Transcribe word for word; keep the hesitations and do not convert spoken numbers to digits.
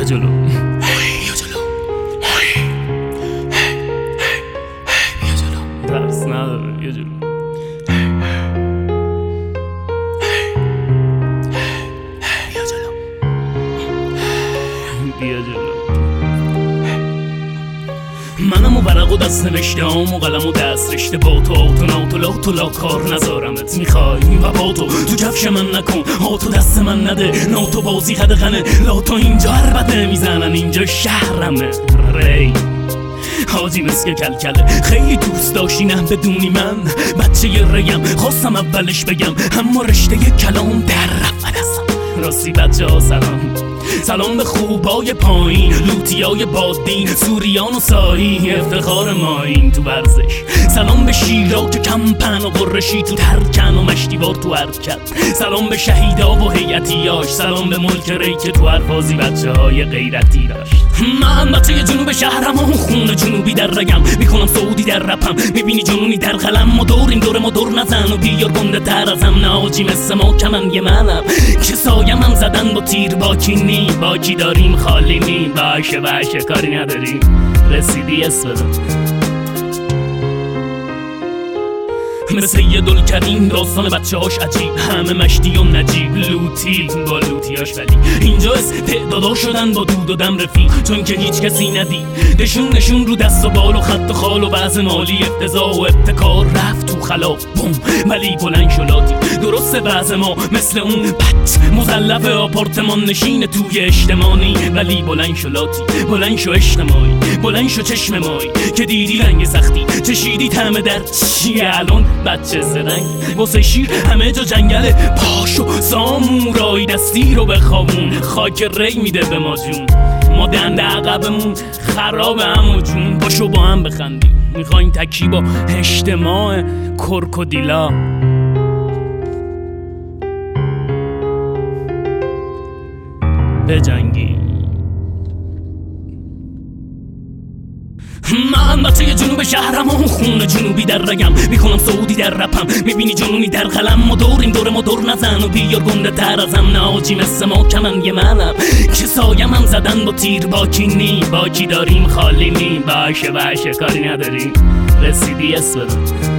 جلو بیا جلو بیا جلو درس نداره بیا جلو بیا جلو بیا جلو منم و ورق و دست نوشته هم و قلم و دست رشته با تو آتو ناتو لاتو لا کار نذارمت میخوای و با تو تو کفش من نکن آتو دست من نده ناتو بازی خدقنه لاتو اینجا عربده میزنن اینجا شهرمه ری حاجی مسک کلکله خیلی دوست داشتی نه بدونی من بچه ی ریم خواستم اولش بگم اما رشته ی کلام در رفت دستم راستی بچه ها سلام سلام به خوبای پایین لوتیای بادین سوریان و سایی افتخار ما این تو ورزش سلام به شیرا که کمپن و قرشی تو ترکن و مشتیوار تو حرکت سلام به شهیدا و هیئتیاش سلام به ملک ری که تو هر بازی بچه های غیرتی داشت من بچه جنوب شهرم و خون جنوبی در رگم میکنم سعودی در رپم میبینی جنونی در قلم ما دوریم دور ما دور نزن و بیار گنده تر ازم نه آجی مثل ما کمن یه منم که سایم هم زدن با تیر باکی نی باکی داریم خالی نی باشه باشه کاری نداریم رسیدی اسم بدم مثل یه دلکریم داستان بچه هاش عجیب همه مشتی و نجیب لوتی با لوتیاش ولی اینجا استعدادا شدن با دود و دم رفیق چون که هیچ کسی ندید نشون نشون رو دست و بال و خط و خال و وضع مالی افتضاح و ابتکار رفت تو خلا بوم ولی بلند شلاتی درسته وضع ما مثل اون پت مزلف آپارتمان نشین توی اجتماعی ولی بلند شلاتی بلند شو اجتماعی بلند شو چشم مایی که دیدی رنگ سختی چشیدی طعم درد چیه الان بچه زرنگ واسه شیر همه جا جنگله پاشو سامورایی دستی رو بخوابون خاک ری میده به ما جون ما دنده عقبمون خراب همو جون باشو با هم بخندیم میخوایم تکی با اجتماع کرکودیلا بجنگیم من بچه جنوب شهرم و خون جنوبی در رگم میکنم سعودی در رپم میبینی جنونی در قلم ما دوریم دور ما دور نزن و بیار گنده تر ازم نه آجی مثل ما کمن یه منم که سایم هم زدن با تیر باکی نی باکی داریم خالی نی باشه باشه کاری نداریم رسیدی اسم بدم